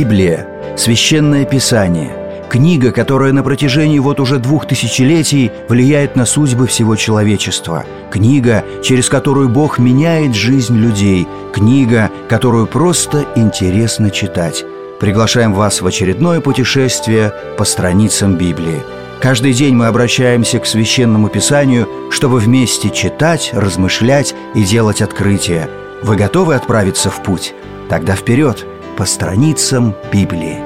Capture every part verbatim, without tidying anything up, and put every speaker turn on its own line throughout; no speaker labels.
Библия – священное писание, книга, которая на протяжении вот уже двух тысячелетий влияет на судьбы всего человечества, книга, через которую Бог меняет жизнь людей, книга, которую просто интересно читать. Приглашаем вас в очередное путешествие по страницам Библии. Каждый день мы обращаемся к Священному Писанию, чтобы вместе читать, размышлять и делать открытия. Вы готовы отправиться в путь? Тогда вперед, по страницам Библии.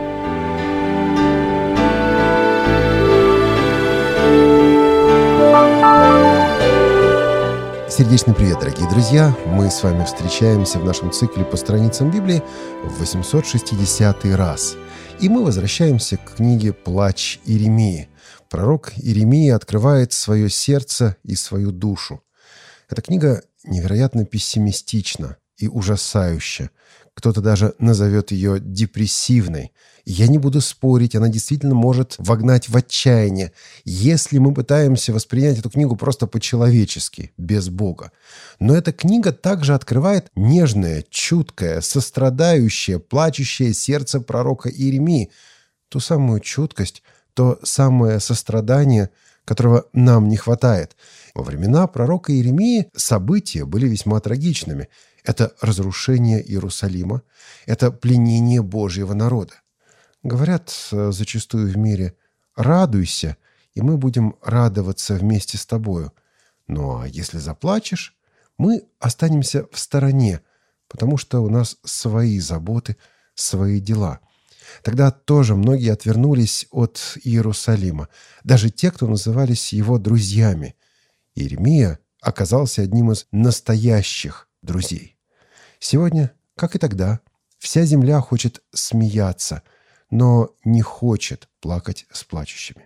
Сердечный привет, дорогие друзья! Мы с вами встречаемся в нашем цикле по страницам Библии в восемьсот шестидесятый раз. И мы возвращаемся к книге «Плач Иеремии». Пророк Иеремия открывает свое сердце и свою душу. Эта книга невероятно пессимистична и ужасающая. Кто-то даже назовет ее депрессивной. И я не буду спорить, она действительно может вогнать в отчаяние, если мы пытаемся воспринять эту книгу просто по-человечески, без Бога. Но эта книга также открывает нежное, чуткое, сострадающее, плачущее сердце пророка Иеремии. Ту самую чуткость, то самое сострадание, которого нам не хватает. Во времена пророка Иеремии события были весьма трагичными. Это разрушение Иерусалима, это пленение Божьего народа. Говорят зачастую в мире: «Радуйся, и мы будем радоваться вместе с тобою. Ну а если заплачешь, мы останемся в стороне, потому что у нас свои заботы, свои дела». Тогда тоже многие отвернулись от Иерусалима, даже те, кто назывались его друзьями. Иеремия оказался одним из настоящих друзей. Сегодня, как и тогда, вся земля хочет смеяться, но не хочет плакать с плачущими.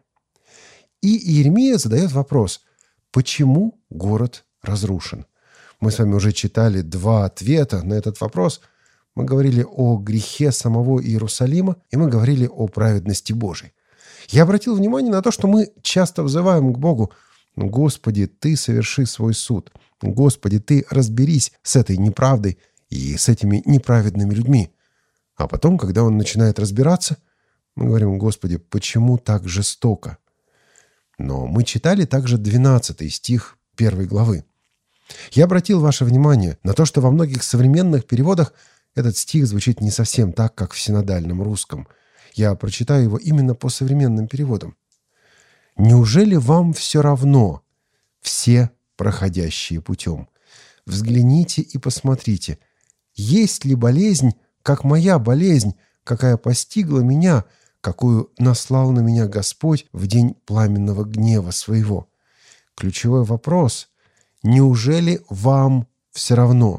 И Иеремия задает вопрос: почему город разрушен? Мы с вами уже читали два ответа на этот вопрос. Мы говорили о грехе самого Иерусалима, и мы говорили о праведности Божией. Я обратил внимание на то, что мы часто взываем к Богу: «Господи, Ты соверши свой суд. Господи, Ты разберись с этой неправдой и с этими неправедными людьми». А потом, когда Он начинает разбираться, мы говорим: «Господи, почему так жестоко?» Но мы читали также двенадцатый стих первой главы. Я обратил ваше внимание на то, что во многих современных переводах этот стих звучит не совсем так, как в синодальном русском. Я прочитаю его именно по современным переводам. «Неужели вам все равно, все проходящие путем? Взгляните и посмотрите, есть ли болезнь, как моя болезнь, какая постигла меня, какую наслал на меня Господь в день пламенного гнева своего». Ключевой вопрос: неужели вам все равно?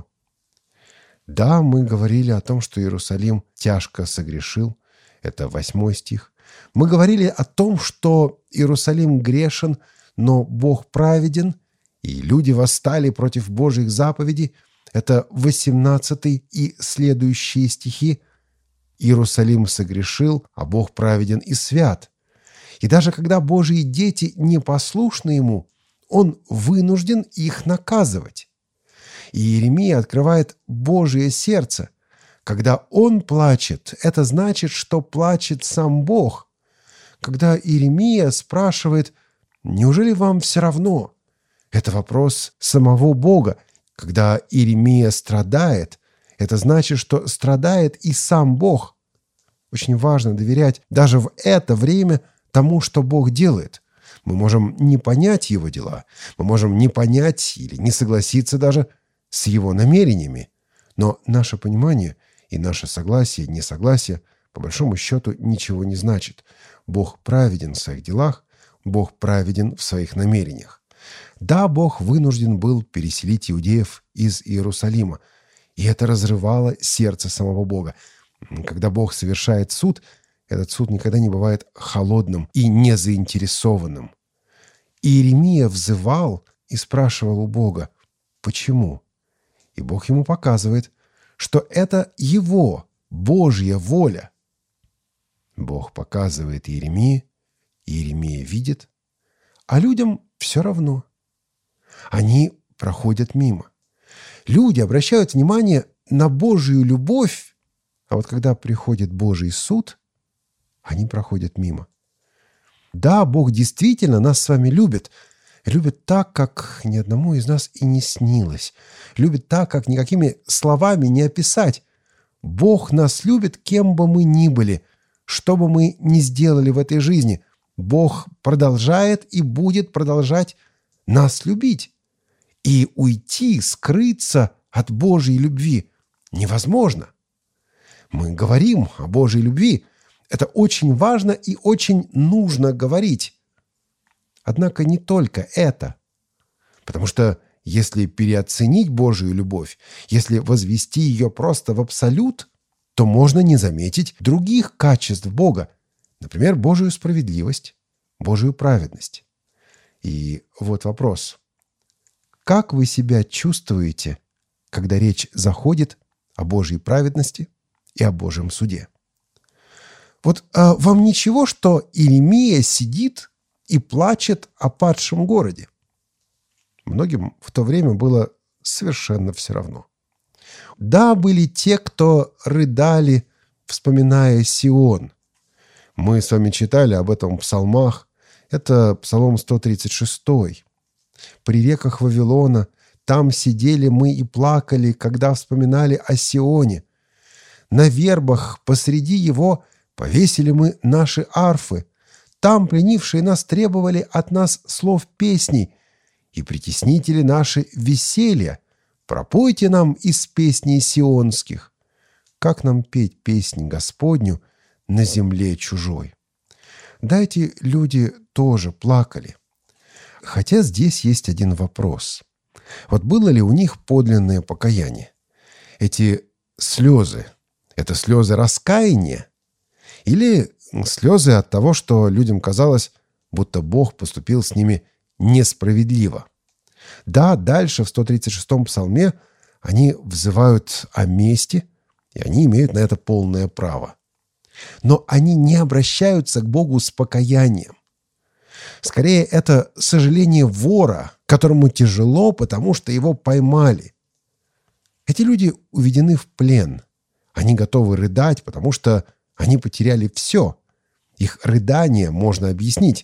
Да, мы говорили о том, что Иерусалим тяжко согрешил. Это восьмой стих. Мы говорили о том, что Иерусалим грешен, но Бог праведен, и люди восстали против Божьих заповедей. Это восемнадцатый и следующие стихи. Иерусалим согрешил, а Бог праведен и свят. И даже когда Божьи дети непослушны Ему, Он вынужден их наказывать. И Иеремия открывает Божие сердце. Когда он плачет, это значит, что плачет сам Бог. Когда Иеремия спрашивает: «Неужели вам все равно?» Это вопрос самого Бога. Когда Иеремия страдает, это значит, что страдает и сам Бог. Очень важно доверять даже в это время тому, что Бог делает. Мы можем не понять Его дела, мы можем не понять или не согласиться даже с Его намерениями, но наше понимание и наше согласие, несогласие, по большому счету, ничего не значит. Бог праведен в своих делах, Бог праведен в своих намерениях. Да, Бог вынужден был переселить иудеев из Иерусалима, и это разрывало сердце самого Бога. Когда Бог совершает суд, этот суд никогда не бывает холодным и незаинтересованным. Иеремия взывал и спрашивал у Бога: «Почему?» И Бог ему показывает, что это Его, Божья воля. Бог показывает Иеремии, Иеремия видит, а людям все равно. Они проходят мимо. Люди обращают внимание на Божью любовь, А вот когда приходит Божий суд, они проходят мимо. Да, Бог действительно нас с вами любит. Любит так, как ни одному из нас и не снилось. Любит так, как никакими словами не описать. Бог нас любит, кем бы мы ни были, что бы мы ни сделали в этой жизни. Бог продолжает и будет продолжать нас любить. И уйти, скрыться от Божьей любви невозможно. Мы говорим о Божьей любви. Это очень важно и очень нужно говорить. Однако не только это. Потому что если переоценить Божию любовь, если возвести ее просто в абсолют, то можно не заметить других качеств Бога. Например, Божию справедливость, Божию праведность. И вот вопрос. Как вы себя чувствуете, когда речь заходит о Божьей праведности и о Божьем суде? Вот а вам ничего, что Иеремия сидит и плачет о падшем городе? Многим в то время было совершенно все равно. Да, были те, кто рыдали, вспоминая Сион. Мы с вами читали об этом в псалмах. Это Псалом сто тридцать шесть. «При реках Вавилона там сидели мы и плакали, когда вспоминали о Сионе. На вербах посреди его повесили мы наши арфы. Там пленившие нас требовали от нас слов песней, и притеснители наши веселья. Пропойте нам из песней сионских. Как нам петь песнь Господню на земле чужой?» Да, эти люди тоже плакали. Хотя здесь есть один вопрос. Вот было ли у них подлинное покаяние? Эти слезы — это слезы раскаяния? Или слезы от того, что людям казалось, будто Бог поступил с ними несправедливо? Да, дальше в сто тридцать шестом псалме они взывают о мести, и они имеют на это полное право. Но они не обращаются к Богу с покаянием. Скорее, это сожаление вора, которому тяжело, потому что его поймали. Эти люди уведены в плен. Они готовы рыдать, потому что они потеряли все. Их рыдание можно объяснить.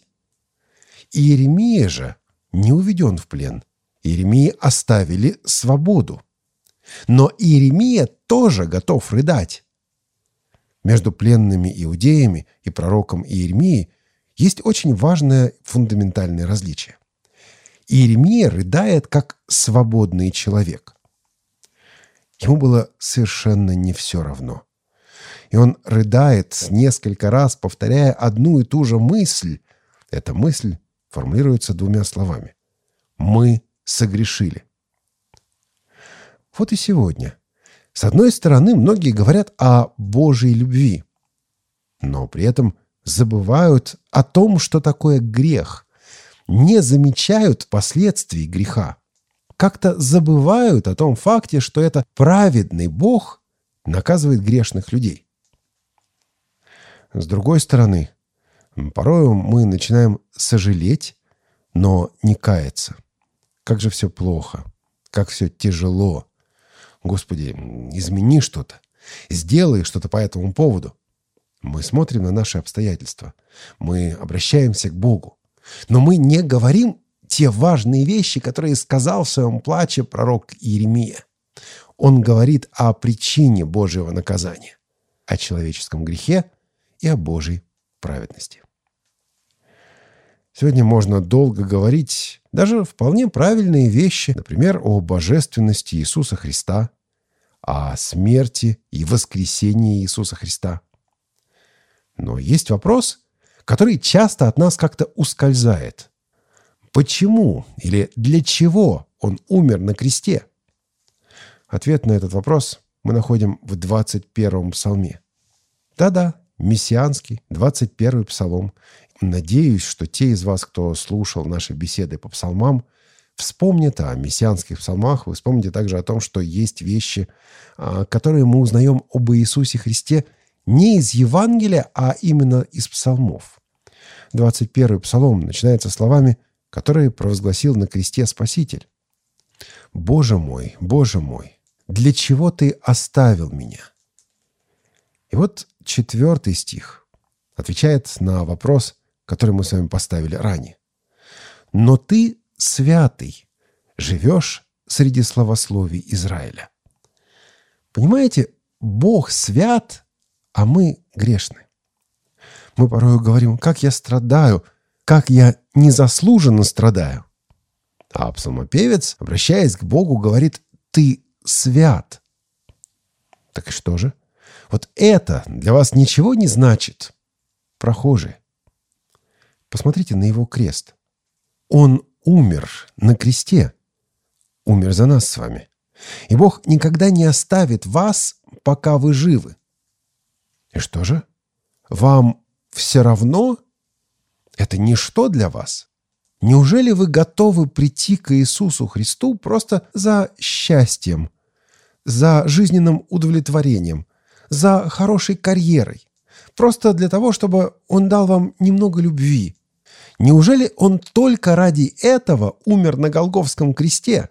Иеремия же не уведен в плен. Иеремии оставили свободу. Но Иеремия тоже готов рыдать. Между пленными иудеями и пророком Иеремией есть очень важное фундаментальное различие. Иеремия рыдает как свободный человек. Ему было совершенно не все равно. И он рыдает несколько раз, повторяя одну и ту же мысль. Эта мысль формулируется двумя словами. «Мы согрешили». Вот и сегодня. С одной стороны, многие говорят о Божьей любви, но при этом забывают о том, что такое грех, не замечают последствий греха, как-то забывают о том факте, что это праведный Бог наказывает грешных людей. С другой стороны, порой мы начинаем сожалеть, но не каяться. Как же все плохо, как все тяжело. Господи, измени что-то, сделай что-то по этому поводу. Мы смотрим на наши обстоятельства, мы обращаемся к Богу, но мы не говорим те важные вещи, которые сказал в своем плаче пророк Иеремия. Он говорит о причине Божьего наказания, о человеческом грехе и о Божьей праведности. Сегодня можно долго говорить даже вполне правильные вещи, например, о божественности Иисуса Христа, о смерти и воскресении Иисуса Христа. Но есть вопрос, который часто от нас как-то ускользает. Почему или для чего Он умер на кресте? Ответ на этот вопрос мы находим в двадцать первом псалме. Да-да, мессианский, двадцать первый псалом. Надеюсь, что те из вас, кто слушал наши беседы по псалмам, вспомнят о мессианских псалмах. Вы вспомните также о том, что есть вещи, которые мы узнаем об Иисусе Христе не из Евангелия, а именно из псалмов. двадцать первый псалом начинается словами, которые провозгласил на кресте Спаситель. «Боже мой, Боже мой, для чего Ты оставил меня? И вот четвертый стих отвечает на вопрос, который мы с вами поставили ранее. «Но ты святый, живешь среди славословий Израиля». Понимаете, Бог свят, а мы грешны. Мы порой говорим, как я страдаю, как я незаслуженно страдаю. А псалмопевец, обращаясь к Богу, говорит, ты свят. Так и что же? Вот это для вас ничего не значит, прохожие. Посмотрите на его крест. Он умер на кресте. Умер за нас с вами. И Бог никогда не оставит вас, пока вы живы. И что же? Вам все равно? Это ничто для вас? Неужели вы готовы прийти к Иисусу Христу просто за счастьем, за жизненным удовлетворением, за хорошей карьерой, просто для того, чтобы Он дал вам немного любви? Неужели Он только ради этого умер на Голгофском кресте?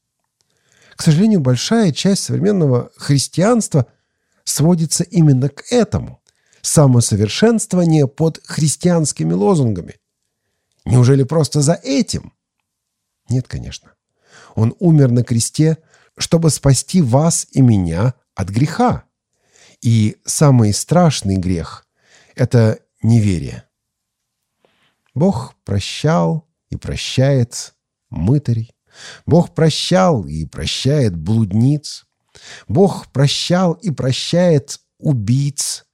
К сожалению, большая часть современного христианства сводится именно к этому. Самосовершенствование под христианскими лозунгами. Неужели просто за этим? Нет, конечно. Он умер на кресте, чтобы спасти вас и меня от греха. И самый страшный грех – это неверие. Бог прощал и прощает мытарей. Бог прощал и прощает блудниц. Бог прощал и прощает убийц.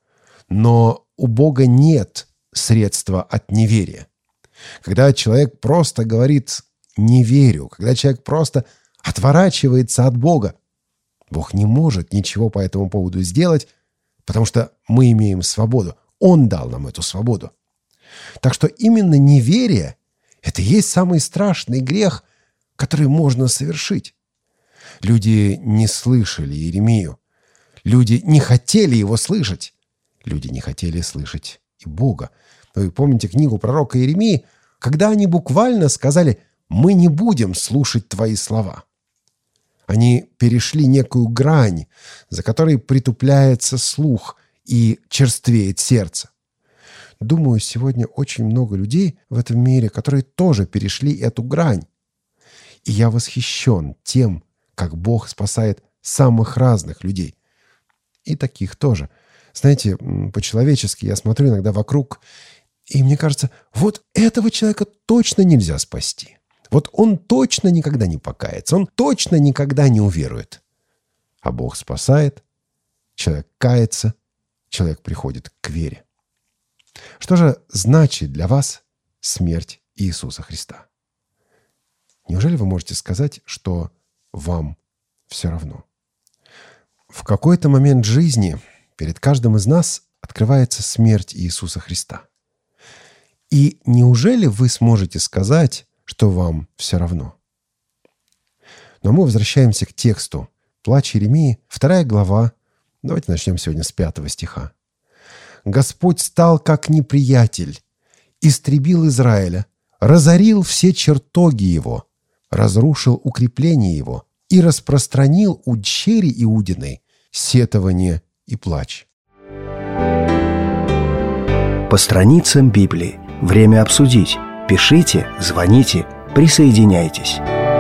Но у Бога нет средства от неверия. Когда человек просто говорит «не верю», когда человек просто отворачивается от Бога, Бог не может ничего по этому поводу сделать, потому что мы имеем свободу. Он дал нам эту свободу. Так что именно неверие – это и есть самый страшный грех, который можно совершить. Люди не слышали Иеремию. Люди не хотели его слышать. Люди не хотели слышать и Бога. Вы помните книгу пророка Иеремии, когда они буквально сказали «мы не будем слушать твои слова». Они перешли некую грань, за которой притупляется слух и черствеет сердце. Думаю, сегодня очень много людей в этом мире, которые тоже перешли эту грань. И я восхищен тем, как Бог спасает самых разных людей. И таких тоже. Знаете, по-человечески я смотрю иногда вокруг, и мне кажется, вот этого человека точно нельзя спасти. Вот он точно никогда не покается, он точно никогда не уверует. А Бог спасает, человек кается, человек приходит к вере. Что же значит для вас смерть Иисуса Христа? Неужели вы можете сказать, что вам все равно? В какой-то момент жизни перед каждым из нас открывается смерть Иисуса Христа. И неужели вы сможете сказать, что вам все равно? Но мы возвращаемся к тексту. Плач Иеремии, вторая глава. Давайте начнем сегодня с пятого стиха. «Господь стал как неприятель, истребил Израиля, разорил все чертоги его, разрушил укрепления его и распространил у дщери Иудиной сетование и плач».
По страницам Библии. Время обсудить. Пишите, звоните, присоединяйтесь.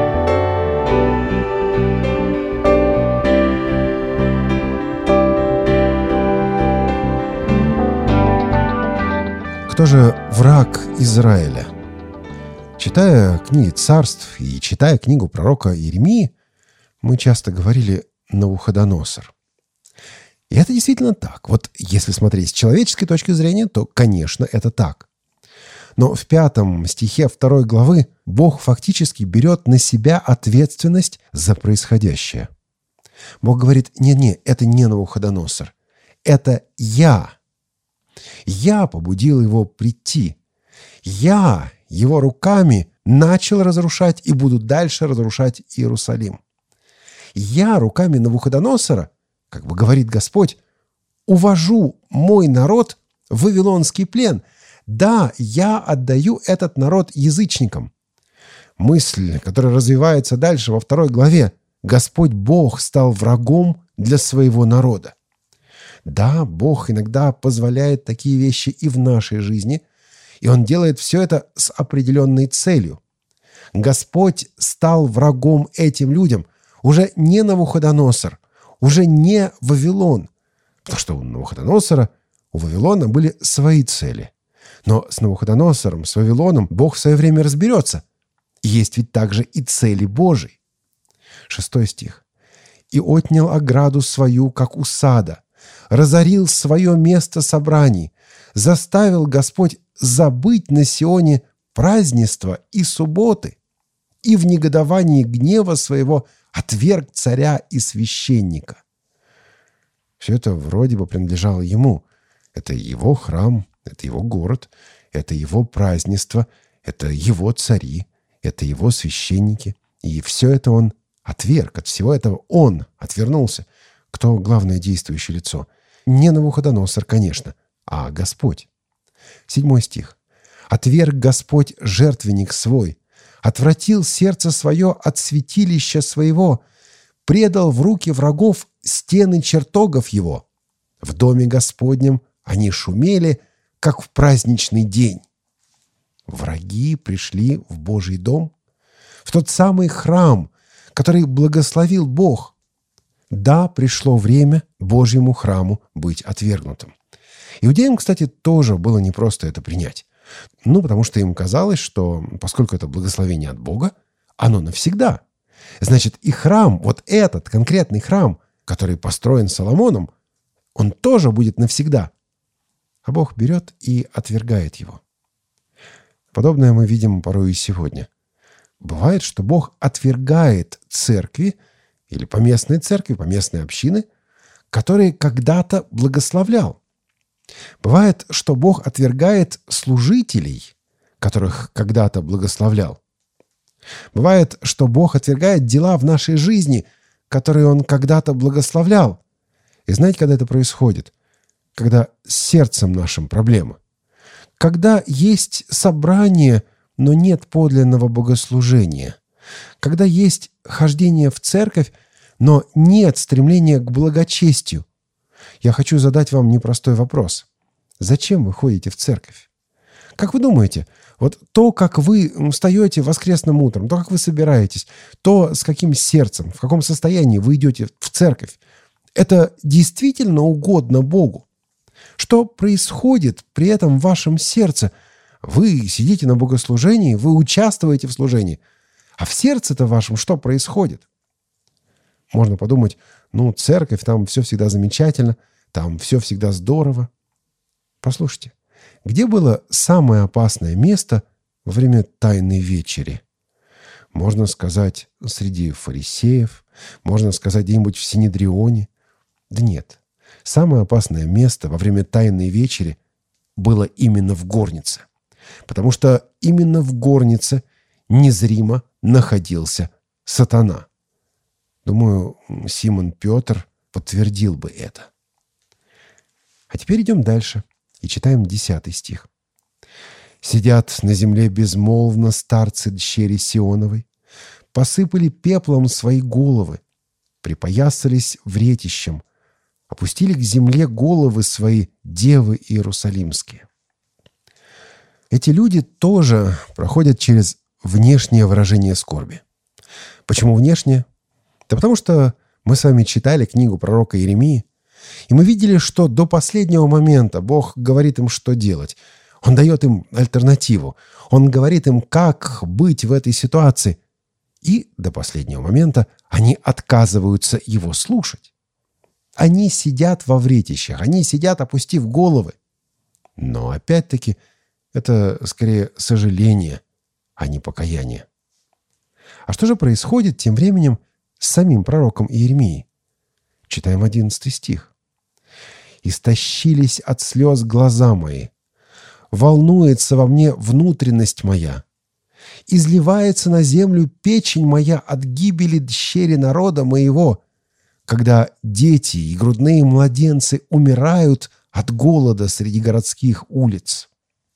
Кто же враг Израиля? Читая книги царств и читая книгу пророка Иеремии, мы часто говорили «Навуходоносор». И это действительно так. Вот если смотреть с человеческой точки зрения, то, конечно, это так. Но в пятом стихе второй главы Бог фактически берет на себя ответственность за происходящее. Бог говорит, не-не, это не Навуходоносор, это я. Я побудил его прийти. Я его руками начал разрушать и буду дальше разрушать Иерусалим. Я руками Навуходоносора, как бы говорит Господь, увожу мой народ в вавилонский плен. Да, я отдаю этот народ язычникам. Мысль, которая развивается дальше во второй главе. Господь Бог стал врагом для своего народа. Да, Бог иногда позволяет такие вещи и в нашей жизни, и Он делает все это с определенной целью. Господь стал врагом этим людям, уже не Навуходоносор, уже не Вавилон, потому что у Навуходоносора, у Вавилона были свои цели. Но с Навуходоносором, с Вавилоном Бог в свое время разберется. Есть ведь также и цели Божии. Шестой стих. «И отнял ограду свою, как у сада, разорил свое место собраний, заставил Господь забыть на Сионе празднества и субботы, и в негодовании гнева своего отверг царя и священника». Все это вроде бы принадлежало ему. Это его храм, это его город, это его празднество, это его цари, это его священники. И все это он отверг. От всего этого он отвернулся. Кто главное действующее лицо? Не Навуходоносор, конечно, а Господь. Седьмой стих. «Отверг Господь жертвенник свой, отвратил сердце свое от святилища своего, предал в руки врагов стены чертогов его. В доме Господнем они шумели, как в праздничный день». Враги пришли в Божий дом, в тот самый храм, который благословил Бог. Да, пришло время Божьему храму быть отвергнутым. Иудеям, кстати, тоже было непросто это принять. Ну, потому что им казалось, что поскольку это благословение от Бога, оно навсегда. Значит, и храм, вот этот конкретный храм, который построен Соломоном, он тоже будет навсегда. А Бог берет и отвергает его. Подобное мы видим порой и сегодня. Бывает, что Бог отвергает церкви или поместные церкви, поместные общины, которые когда-то благословлял. Бывает, что Бог отвергает служителей, которых когда-то благословлял. Бывает, что Бог отвергает дела в нашей жизни, которые Он когда-то благословлял. И знаете, когда это происходит? Когда с сердцем нашим проблема. Когда есть собрание, но нет подлинного богослужения. Когда есть хождение в церковь, но нет стремления к благочестию. Я хочу задать вам непростой вопрос. Зачем вы ходите в церковь? Как вы думаете, вот то, как вы встаете воскресным утром, то, как вы собираетесь, то, с каким сердцем, в каком состоянии вы идете в церковь, это действительно угодно Богу? Что происходит при этом в вашем сердце? Вы сидите на богослужении, вы участвуете в служении, а в сердце-то вашем что происходит? Можно подумать, ну, церковь, там все всегда замечательно, там все всегда здорово. Послушайте, где было самое опасное место во время Тайной вечери? Можно сказать, среди фарисеев, можно сказать, где-нибудь в Синедрионе. Да нет, самое опасное место во время Тайной вечери было именно в горнице. Потому что именно в горнице незримо находился сатана. Думаю, Симон Петр подтвердил бы это. А теперь идем дальше и читаем десятый стих. «Сидят на земле безмолвно старцы дщери Сионовой, посыпали пеплом свои головы, припоясались вретищем, опустили к земле головы свои девы иерусалимские». Эти люди тоже проходят через внешнее выражение скорби. Почему внешнее? Да потому что мы с вами читали книгу пророка Иеремии, и мы видели, что до последнего момента Бог говорит им, что делать. Он дает им альтернативу. Он говорит им, как быть в этой ситуации. И до последнего момента они отказываются его слушать. Они сидят во вретищах, они сидят, опустив головы. Но опять-таки это скорее сожаление, а не покаяние. А что же происходит тем временем с самим пророком Иеремией? Читаем одиннадцатый стих. «Истощились от слез глаза мои, волнуется во мне внутренность моя, изливается на землю печень моя от гибели дщери народа моего, когда дети и грудные младенцы умирают от голода среди городских улиц».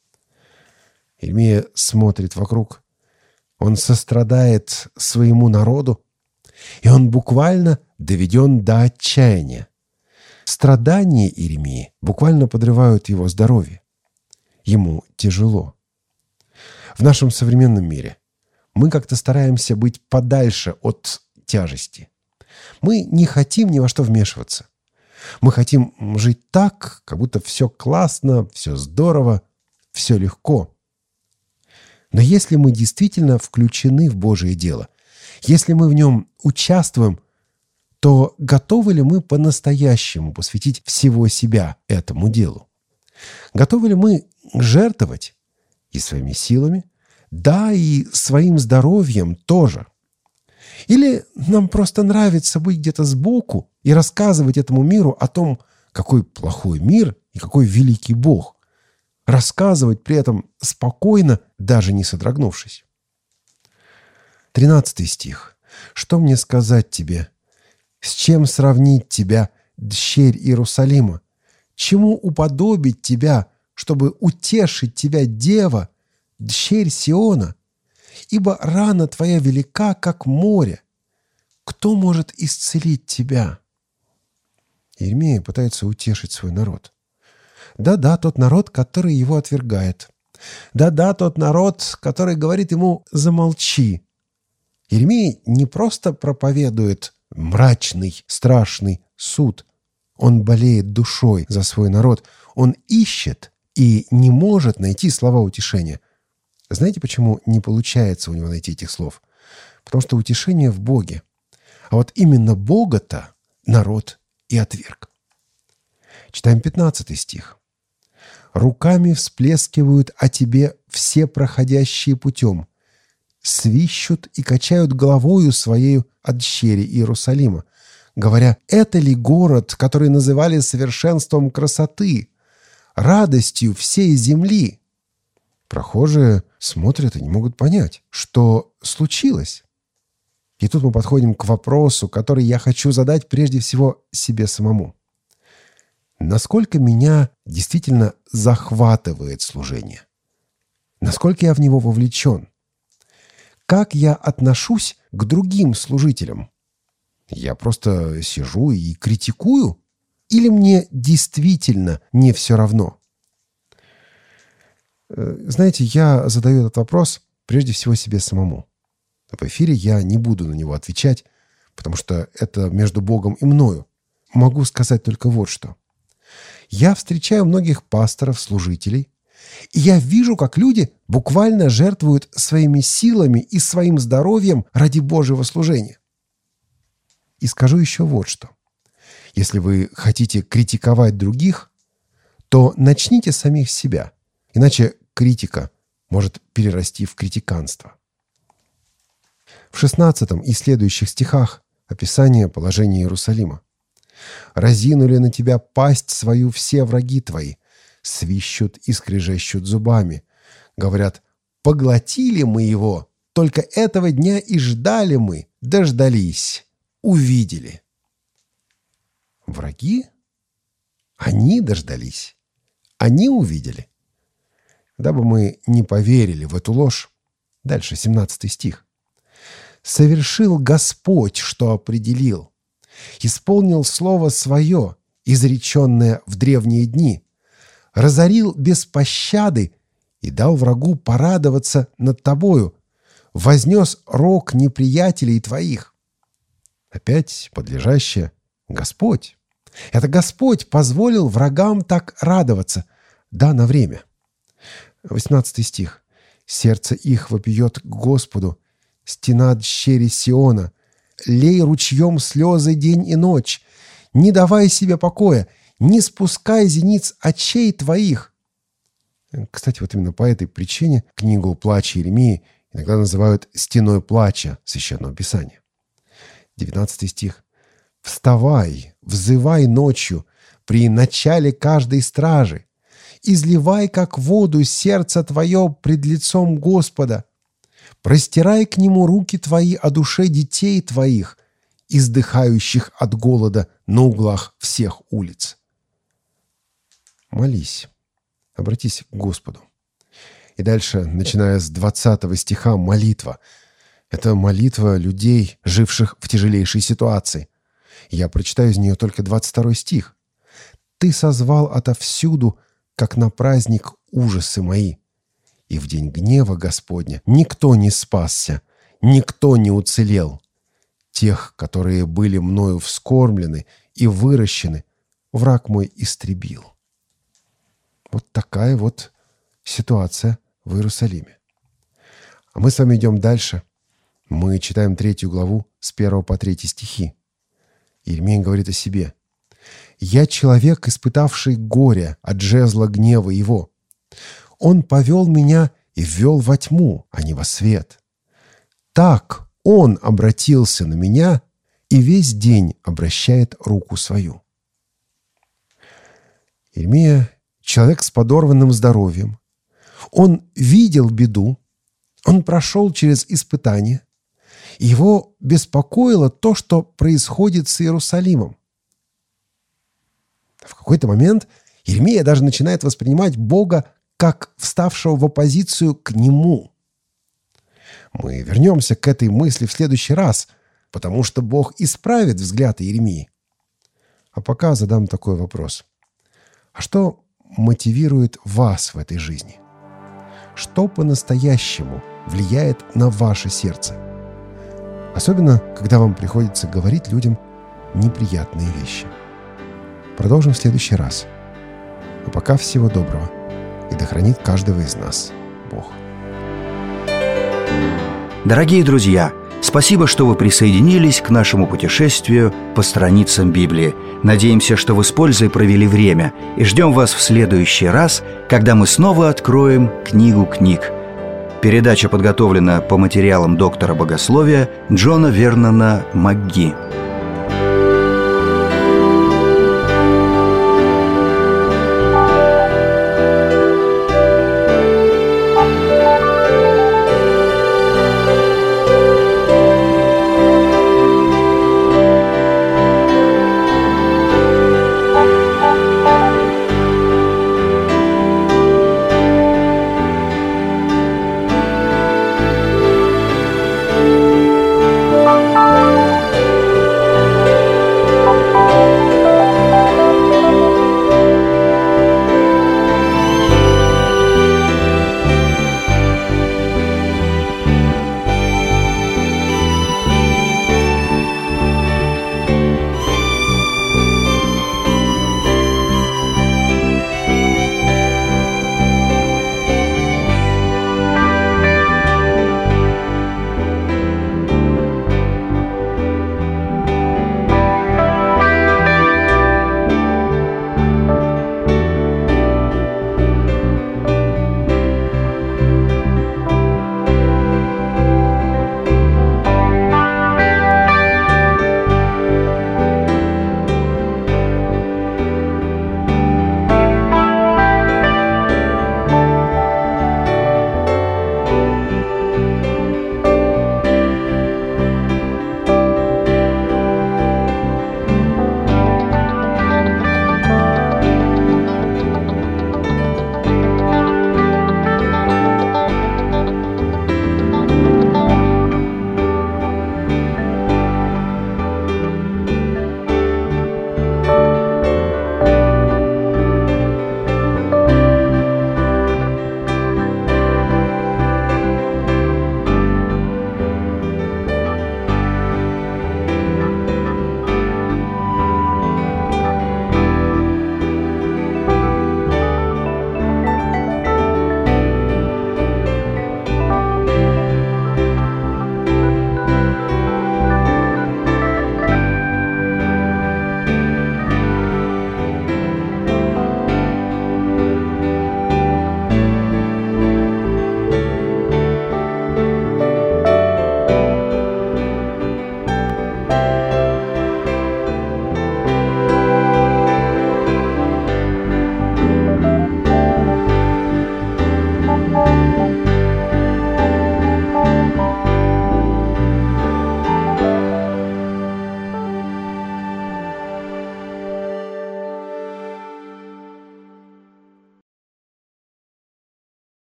Иеремия смотрит вокруг. Он сострадает своему народу, и он буквально доведен до отчаяния. Страдания Иеремии буквально подрывают его здоровье. Ему тяжело. В нашем современном мире мы как-то стараемся быть подальше от тяжести. Мы не хотим ни во что вмешиваться. Мы хотим жить так, как будто все классно, все здорово, все легко. Но если мы действительно включены в Божие дело, если мы в нем участвуем, то готовы ли мы по-настоящему посвятить всего себя этому делу? Готовы ли мы жертвовать и своими силами, да, и своим здоровьем тоже? Или нам просто нравится быть где-то сбоку и рассказывать этому миру о том, какой плохой мир и какой великий Бог? Рассказывать при этом спокойно, даже не содрогнувшись. Тринадцатый стих. «Что мне сказать тебе? С чем сравнить тебя, дщерь Иерусалима? Чему уподобить тебя, чтобы утешить тебя, дева, дщерь Сиона? Ибо рана твоя велика, как море. Кто может исцелить тебя?» Иеремия пытается утешить свой народ. Да-да, тот народ, который его отвергает. Да-да, тот народ, который говорит ему «замолчи». Иеремия не просто проповедует мрачный, страшный суд. Он болеет душой за свой народ. Он ищет и не может найти слова утешения. Знаете, почему не получается у него найти этих слов? Потому что утешение в Боге. А вот именно Бога-то народ и отверг. Читаем пятнадцатый стих. «Руками всплескивают о тебе все проходящие путем, свищут и качают головою своею от дщери Иерусалима, говоря, это ли город, который называли совершенством красоты, радостью всей земли?» Прохожие смотрят и не могут понять, что случилось. И тут мы подходим к вопросу, который я хочу задать прежде всего себе самому. Насколько меня действительно захватывает служение? Насколько я в него вовлечен? Как я отношусь к другим служителям? Я просто сижу и критикую? Или мне действительно не все равно? Знаете, я задаю этот вопрос прежде всего себе самому. В эфире я не буду на него отвечать, потому что это между Богом и мною. Могу сказать только вот что. Я встречаю многих пасторов, служителей, и я вижу, как люди буквально жертвуют своими силами и своим здоровьем ради Божьего служения. И скажу еще вот что. Если вы хотите критиковать других, то начните с самих себя. Иначе критика может перерасти в критиканство. В шестнадцатом и следующих стихах описание положения Иерусалима. «Разинули на тебя пасть свою все враги твои, свищут и скрежещут зубами. Говорят, поглотили мы его, только этого дня и ждали мы, дождались, увидели». Враги? Они дождались. Они увидели. Дабы мы не поверили в эту ложь. Дальше семнадцатый стих. «Совершил Господь, что определил, исполнил слово свое, изреченное в древние дни, разорил без пощады и дал врагу порадоваться над тобою, вознес рог неприятелей твоих». Опять подлежащее Господь. Это Господь позволил врагам так радоваться, да, на время. восемнадцатый стих. «Сердце их вопиет к Господу, стена дщери Сиона. Лей ручьем слезы день и ночь. Не давай себе покоя, не спускай зениц очей твоих». Кстати, вот именно по этой причине книгу «Плача» Иеремии иногда называют «стеной плача» Священного Писания. девятнадцатый стих. «Вставай, взывай ночью при начале каждой стражи. Изливай, как воду, сердце твое пред лицом Господа. Простирай к Нему руки твои о душе детей твоих, издыхающих от голода на углах всех улиц». Молись, обратись к Господу. И дальше, начиная с двадцатого стиха, молитва. Это молитва людей, живших в тяжелейшей ситуации. Я прочитаю из нее только двадцать второй стих. Ты созвал отовсюду, как на праздник, ужасы мои. И в день гнева Господня никто не спасся, никто не уцелел. Тех, которые были мною вскормлены и выращены, враг мой истребил». Вот такая вот ситуация в Иерусалиме. А мы с вами идем дальше. Мы читаем третью главу с первого по третий стихи. Иеремия говорит о себе. «Я человек, испытавший горе от жезла гнева его. Он повел меня и ввел во тьму, а не во свет. Так он обратился на меня и весь день обращает руку свою». Иеремия — человек с подорванным здоровьем. Он видел беду, он прошел через испытания. Его беспокоило то, что происходит с Иерусалимом. В какой-то момент Иеремия даже начинает воспринимать Бога как вставшего в оппозицию к Нему. Мы вернемся к этой мысли в следующий раз, потому что Бог исправит взгляд Иеремии. А пока задам такой вопрос. А что мотивирует вас в этой жизни? Что по-настоящему влияет на ваше сердце? Особенно, когда вам приходится говорить людям неприятные вещи. Продолжим в следующий раз. А пока всего доброго. И да хранит каждого из нас Бог.
Дорогие друзья, спасибо, что вы присоединились к нашему путешествию по страницам Библии. Надеемся, что вы с пользой провели время, и ждем вас в следующий раз, когда мы снова откроем книгу книг. Передача подготовлена по материалам доктора богословия Джона Вернона МакГи.